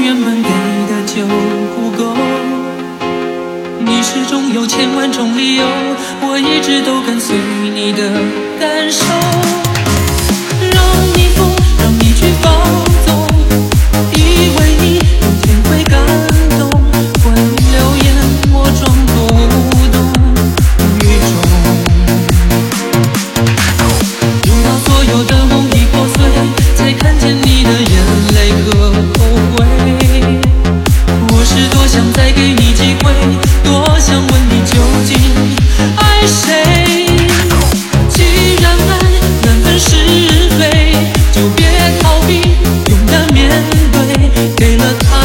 原本给的就不够，你始终有千万种理由，我一直都跟随你的感受，让你疯，让你去放纵，以为你有天会感动，会流眼我装作无动于衷，直到所有的梦已破碎，才看见你的眼泪和后悔。我是多想再给你机会，多想问你究竟爱谁。既然爱难分是非，就别逃避，勇敢面对，给了他